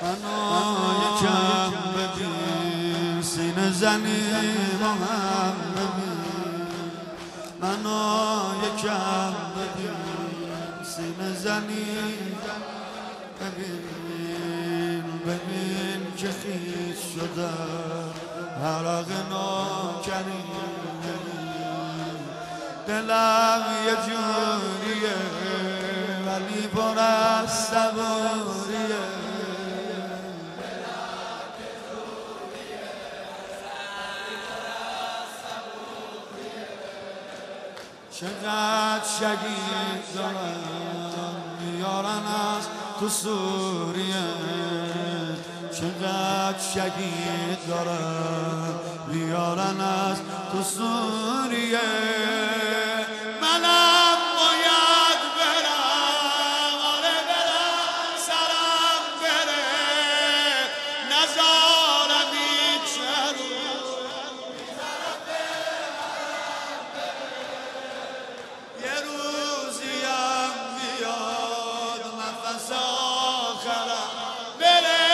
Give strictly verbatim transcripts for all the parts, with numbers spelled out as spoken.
منو یکم ببین سینه زنی محمدی منو یکم ببین سینه زنی ببین ببین که خیس شدم عرق ناکنی دلم یه جوریه ولی پر از صبوریه چقدر شهید دارم میارن از تو سوریه چقدر شهید دارم میارن از تو سوریه منم باید برم آره برم سرم بره نزارم هیچ یه روزیم بیاد نفس آخرم بره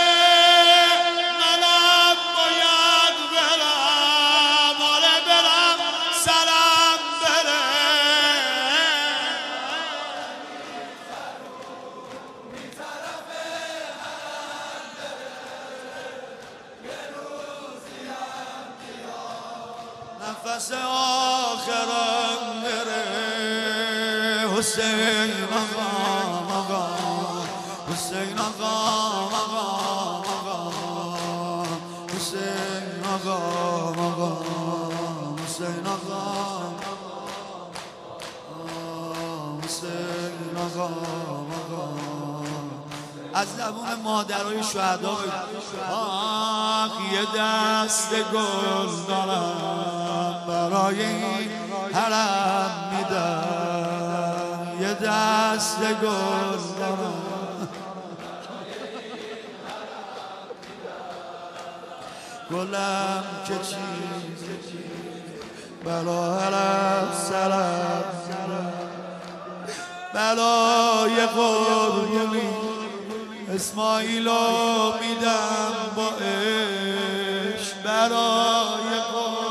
منم باید برم آره برم سرم بره نفس آخرم بره حسین آقا آقا حسین آقا آقا آقا حسین آقا آقا حسین آقا حسین آقا آقا از زبون مادرای شهدا آخ یه دست گل دارم برای این حرم میدم یه دست گل دارم گلم که چیزی برا حرم سرم برای قربونی اسماعیلو میدم با عشق برای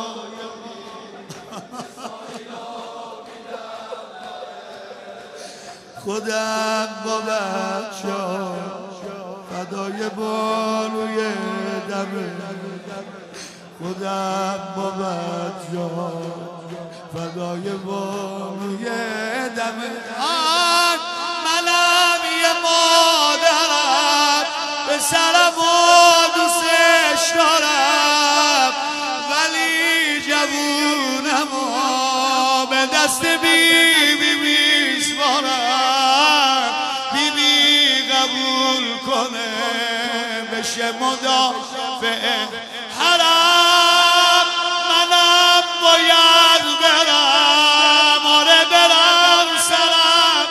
خودم با بچه ها فدای بالوی دمه خودم با بچه ها فدای بالوی دمه آن منم یه مادرم به سرم و دوستش دارم ولی جوونم و به دست بی بی میسپارم بی بی قبول کنه بشه مدافع حرم منم باید برم آره برم سرم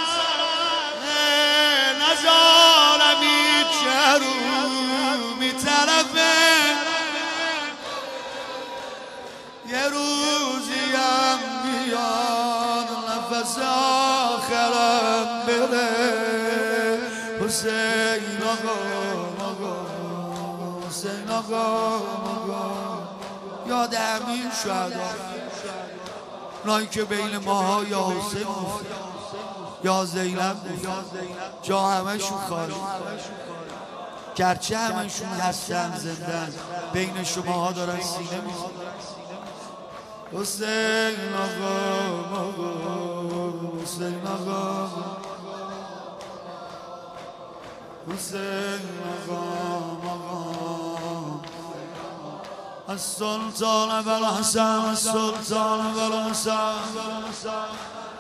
نزارم هیچ رو میطرفه یه روزیم بیاد نفس آخرم بره حسین آقا آقا حسین آقا آقا یاد همین شهدا اونایی که بین ماها یا حسین گفت یا زینب جا همشون خالی گرچه همشون هستن زندن بین شماها دارن سینه میزن حسین آقا آقا حسین آقا حسین آقا آقا السلطان بر حسن السلطان بر حسن